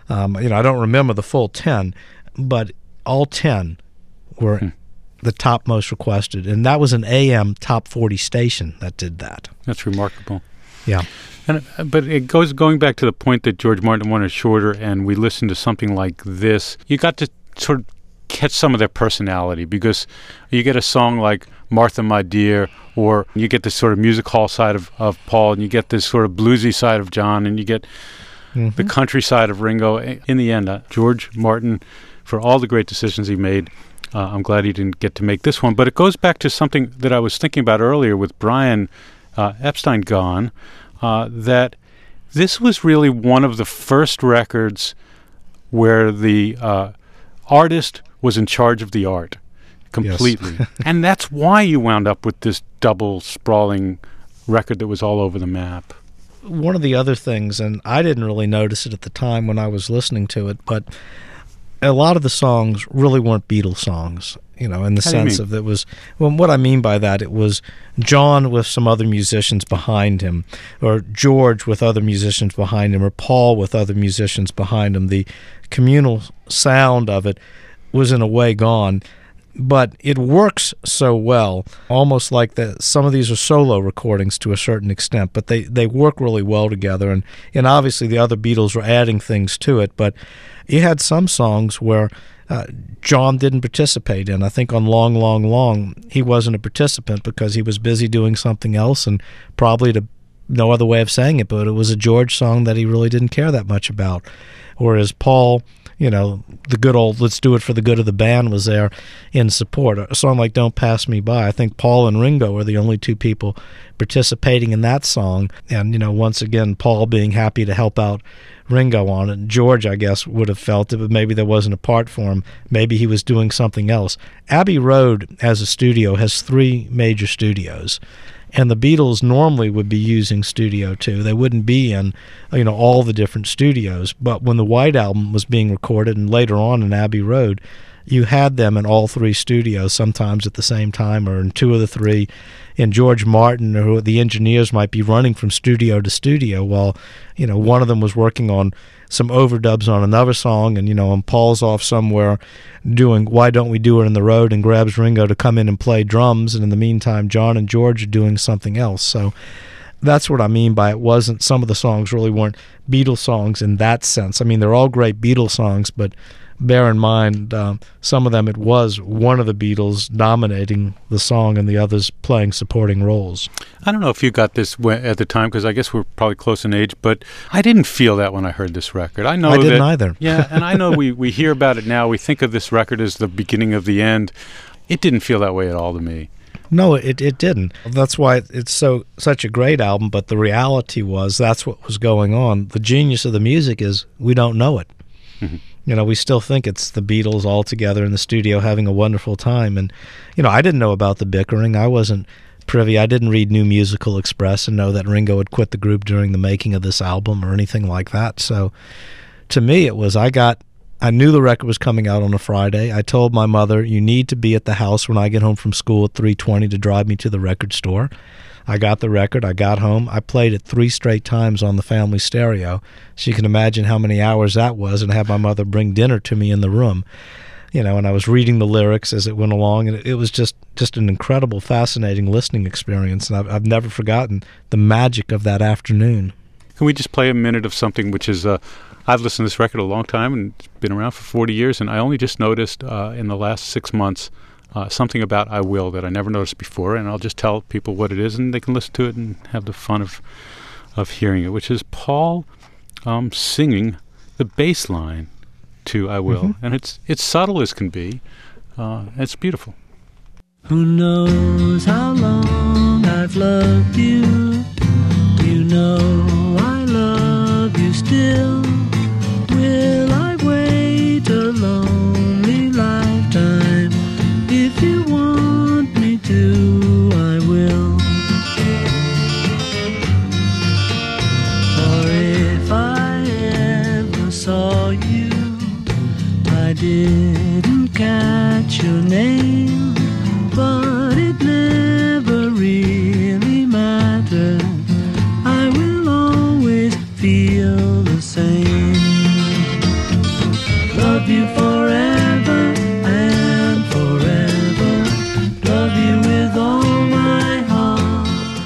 I don't remember the full 10, but all 10 were the top most requested. And that was an AM top 40 station that did that. That's remarkable. Yeah. But it going back to the point that George Martin wanted shorter, and we listened to something like this, you got to sort of catch some of their personality, because you get a song like Martha My Dear, or you get this sort of music hall side of Paul, and you get this sort of bluesy side of John, and you get the country side of Ringo. In the end, George Martin, for all the great decisions he made, I'm glad he didn't get to make this one. But it goes back to something that I was thinking about earlier with Brian Epstein gone, that this was really one of the first records where the artist was in charge of the art completely. Yes. And that's why you wound up with this double sprawling record that was all over the map. One of the other things, and I didn't really notice it at the time when I was listening to it, but a lot of the songs really weren't Beatles songs, in the sense of it was, well, what I mean by that, it was John with some other musicians behind him, or George with other musicians behind him, or Paul with other musicians behind him. The communal sound of it was in a way gone, but it works so well, almost like some of these are solo recordings to a certain extent, but they work really well together, and obviously the other Beatles were adding things to it, but you had some songs where John didn't participate in. I think on Long, Long, Long, he wasn't a participant because he was busy doing something else, and probably no other way of saying it, but it was a George song that he really didn't care that much about. Whereas Paul, the good old Let's Do It for the Good of the Band was there in support. A song like Don't Pass Me By, I think Paul and Ringo were the only two people participating in that song. And, once again, Paul being happy to help out Ringo on it. George, I guess, would have felt it, but maybe there wasn't a part for him. Maybe he was doing something else. Abbey Road, as a studio, has 3 major studios. And the Beatles normally would be using Studio 2. They wouldn't be in, all the different studios. But when the White Album was being recorded, and later on in Abbey Road, you had them in all 3 studios, sometimes at the same time, or in 2 of the 3. And George Martin, or the engineers, might be running from studio to studio while, one of them was working on some overdubs on another song, and Paul's off somewhere doing Why Don't We Do It in the Road, and grabs Ringo to come in and play drums, and in the meantime John and George are doing something else. So that's what I mean by it wasn't, some of the songs really weren't Beatles songs in that sense. I mean, they're all great Beatles songs, but bear in mind, some of them it was one of the Beatles dominating the song and the others playing supporting roles. I don't know if you got this at the time, because I guess we're probably close in age, but I didn't feel that when I heard this record. I didn't either. Yeah, and I know we hear about it now. We think of this record as the beginning of the end. It didn't feel that way at all to me. No, it didn't. That's why it's such a great album, but the reality was that's what was going on. The genius of the music is we don't know it. Mm-hmm. We still think it's the Beatles all together in the studio having a wonderful time. And, I didn't know about the bickering. I wasn't privy. I didn't read New Musical Express and know that Ringo had quit the group during the making of this album or anything like that. So to me, it was, I knew the record was coming out on a Friday. I told my mother, you need to be at the house when I get home from school at 3:20 to drive me to the record store. I got the record, I got home, I played it 3 straight times on the family stereo. So you can imagine how many hours that was, and have my mother bring dinner to me in the room. And I was reading the lyrics as it went along, and it was just an incredible, fascinating listening experience, and I've never forgotten the magic of that afternoon. Can we just play a minute of something which is, I've listened to this record a long time, and it's been around for 40 years, and I only just noticed in the last 6 months something about I Will that I never noticed before, and I'll just tell people what it is, and they can listen to it and have the fun of hearing it, which is Paul singing the bass line to I Will, and it's subtle as can be. It's beautiful. Who knows how long I've loved you? You know I love you still. Will I wait a lonely lifetime? If you want me to, I will. For if I ever saw you, I didn't catch your name, but it never really mattered. I will always feel the same. Love you forever and forever. Love you with all my heart.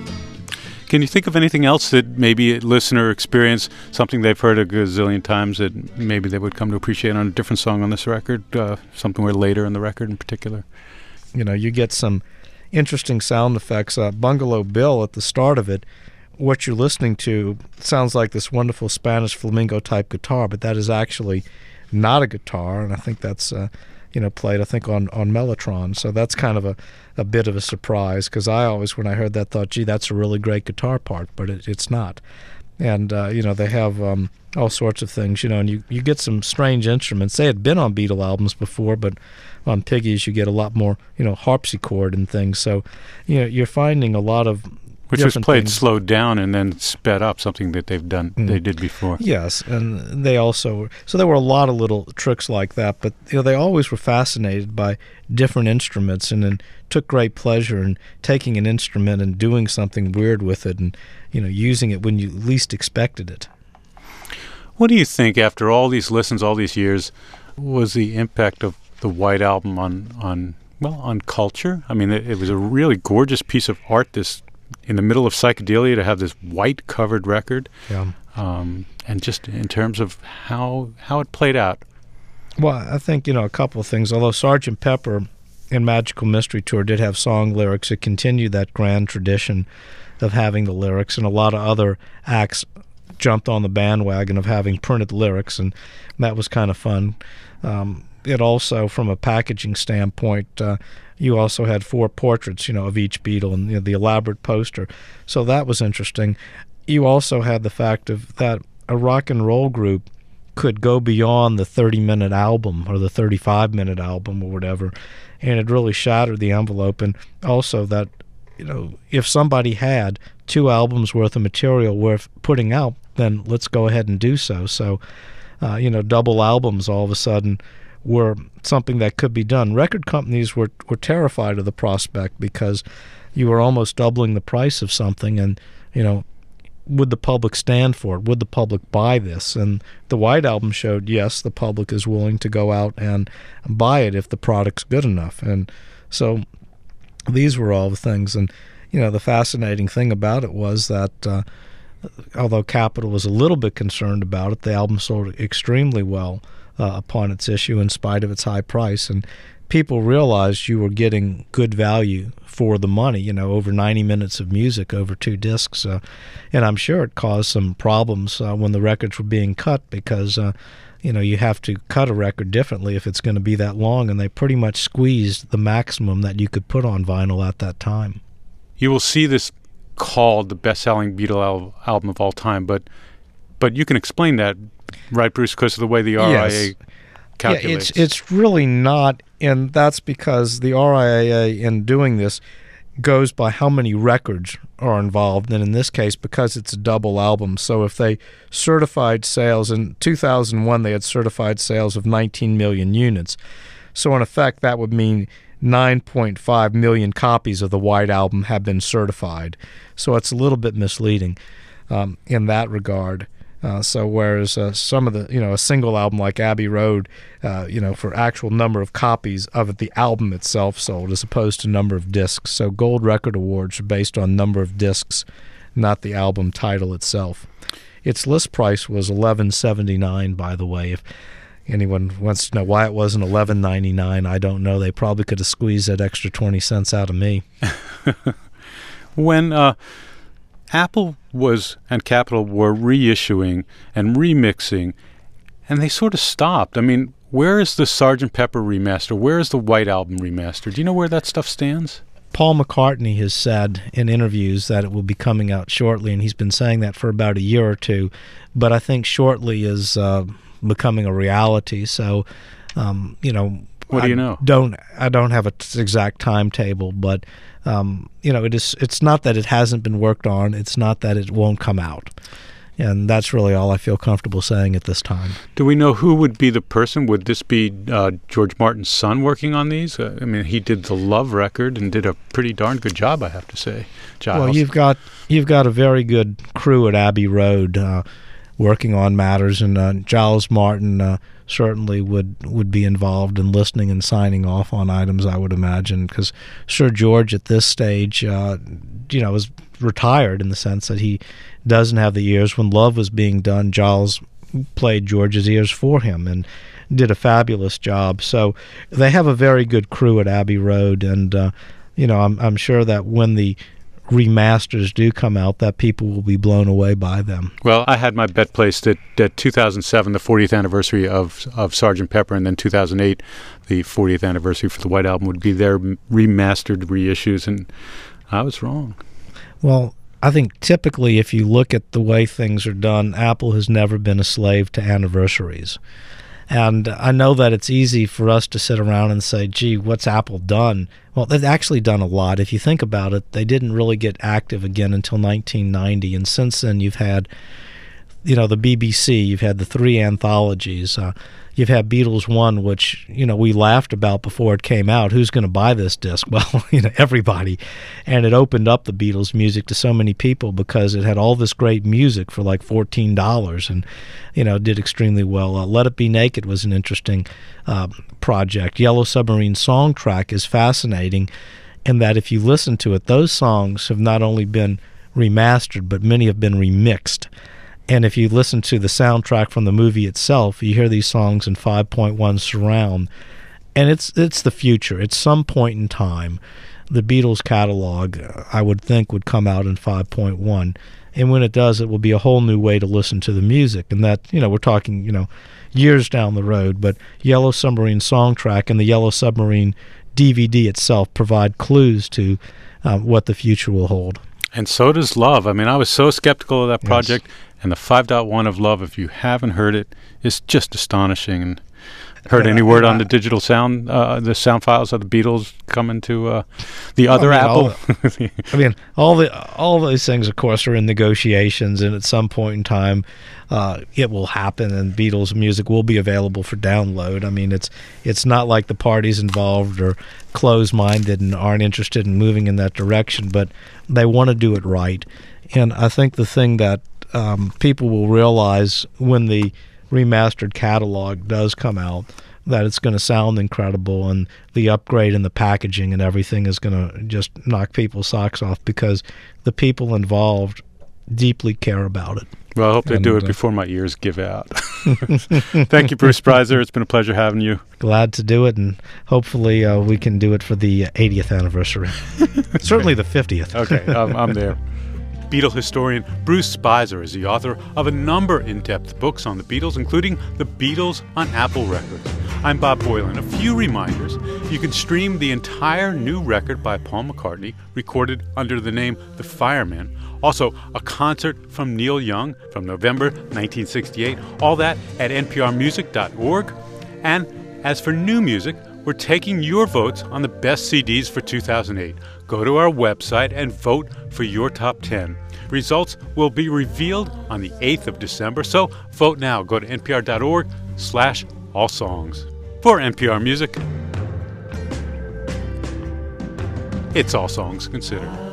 Can you think of anything else that maybe a listener experienced, something they've heard a gazillion times that maybe they would come to appreciate on a different song on this record, something where later in the record in particular? You get some interesting sound effects. Bungalow Bill, at the start of it, what you're listening to sounds like this wonderful Spanish flamenco-type guitar, but that is actually not a guitar, and I think that's played, I think, on Mellotron. So that's kind of a bit of a surprise, because I always, when I heard that, thought, gee, that's a really great guitar part, but it's not. And, they have all sorts of things, and you get some strange instruments. They had been on Beatle albums before, but on Piggies you get a lot more, harpsichord and things. So, you're finding a lot of which was played things slowed down and then sped up, something that they've done, they did before. Yes, and they also, so there were a lot of little tricks like that, but they always were fascinated by different instruments, and then took great pleasure in taking an instrument and doing something weird with it, and using it when you least expected it. What do you think, after all these listens, all these years, was the impact of the White Album on culture? I mean, it was a really gorgeous piece of art, this in the middle of psychedelia, to have this white covered record. Yeah. And just in terms of how it played out. Well, I think, a couple of things. Although Sgt. Pepper and Magical Mystery Tour did have song lyrics, it continued that grand tradition of having the lyrics, and a lot of other acts jumped on the bandwagon of having printed lyrics, and that was kind of fun. It also, from a packaging standpoint, you also had 4 portraits, of each Beatle, and the elaborate poster. So that was interesting. You also had the fact of that a rock and roll group could go beyond the 30-minute album or the 35-minute album or whatever, and it really shattered the envelope. And also that, if somebody had 2 albums worth of material worth putting out, then let's go ahead and do so. So, double albums all of a sudden were something that could be done. Record companies were terrified of the prospect, because you were almost doubling the price of something, and, would the public stand for it? Would the public buy this? And the White Album showed, yes, the public is willing to go out and buy it if the product's good enough. And so these were all the things. And, the fascinating thing about it was that although Capitol was a little bit concerned about it, the album sold extremely well upon its issue in spite of its high price. And people realized you were getting good value for the money, over 90 minutes of music over 2 discs. And I'm sure it caused some problems when the records were being cut, because, you have to cut a record differently if it's going to be that long, and they pretty much squeezed the maximum that you could put on vinyl at that time. You will see this called the best-selling Beatle album of all time, but you can explain that, right, Bruce, because of the way the RIA calculates. Yeah, it's really not, and that's because the RIAA, in doing this, goes by how many records are involved, and in this case, because it's a double album. So if they certified sales, in 2001 they had certified sales of 19 million units. So in effect, that would mean 9.5 million copies of the White Album have been certified. So it's a little bit misleading in that regard. So whereas some of the, a single album like Abbey Road, for actual number of copies of the album itself sold as opposed to number of discs. So gold record awards are based on number of discs, not the album title itself. Its list price was $11.79, by the way. If anyone wants to know why it wasn't $11.99, I don't know. They probably could have squeezed that extra 20 cents out of me. When Apple and Capitol were reissuing and remixing, and they sort of stopped. I mean, where is the Sgt. Pepper remaster? Where is the White Album remaster? Do you know where that stuff stands? Paul McCartney has said in interviews that it will be coming out shortly, and he's been saying that for about a year or two. But I think shortly is becoming a reality. So, what do you know? I don't have an exact timetable, but it's not that it hasn't been worked on. It's not that it won't come out. And that's really all I feel comfortable saying at this time. Do we know who would be the person? Would this be George Martin's son working on these? He did the Love record and did a pretty darn good job, I have to say. Giles. Well, you've got a very good crew at Abbey Road working on matters, and Giles Martin certainly would be involved in listening and signing off on items, I would imagine, because Sir George at this stage, is retired in the sense that he doesn't have the ears. When Love was being done, Giles played George's ears for him and did a fabulous job. So they have a very good crew at Abbey Road, and I'm sure that when the remasters do come out, that people will be blown away by them. Well, I had my bet placed that 2007, the 40th anniversary of Sgt. Pepper, and then 2008, the 40th anniversary for the White Album, would be their remastered reissues, and I was wrong. Well, I think typically if you look at the way things are done, Apple has never been a slave to anniversaries. And I know that it's easy for us to sit around and say, gee, what's Apple done? Well, they've actually done a lot. If you think about it, they didn't really get active again until 1990. And since then, you've had, the BBC, you've had the 3 anthologies. You've had Beatles 1, which, we laughed about before it came out. Who's going to buy this disc? Well, everybody. And it opened up the Beatles music to so many people because it had all this great music for like $14 and, did extremely well. Let It Be Naked was an interesting project. Yellow Submarine song track is fascinating in that if you listen to it, those songs have not only been remastered, but many have been remixed. And if you listen to the soundtrack from the movie itself, you hear these songs in 5.1 surround. And it's the future. At some point in time, the Beatles catalog, I would think, would come out in 5.1. And when it does, it will be a whole new way to listen to the music. And that, we're talking, years down the road. But Yellow Submarine song track and the Yellow Submarine DVD itself provide clues to what the future will hold. And so does Love. I was so skeptical of that project. Yes. And the 5.1 of Love, if you haven't heard it, is just astonishing. And heard any word on the digital sound, the sound files of the Beatles coming to the other Apple? All those things, of course, are in negotiations, and at some point in time, it will happen, and Beatles music will be available for download. It's not like the parties involved are closed-minded and aren't interested in moving in that direction, but they want to do it right. And I think the thing that people will realize when the remastered catalog does come out, that it's going to sound incredible, and the upgrade in the packaging and everything is going to just knock people's socks off because the people involved deeply care about it. Well, I hope they do it before my ears give out. Thank you, Bruce Spryzer. It's been a pleasure having you. Glad to do it, and hopefully we can do it for the 80th anniversary. Certainly the 50th. Okay, I'm there. Beatle historian Bruce Spryzer is the author of a number of in-depth books on the Beatles, including The Beatles on Apple Records. I'm Bob Boylan. A few reminders. You can stream the entire new record by Paul McCartney, recorded under the name The Fireman. Also, a concert from Neil Young from November 1968. All that at nprmusic.org. And as for new music, we're taking your votes on the best CDs for 2008. Go to our website and vote for your top 10. Results will be revealed on the 8th of December, so vote now. Go to npr.org/allsongs. For NPR Music, It's All Songs Considered.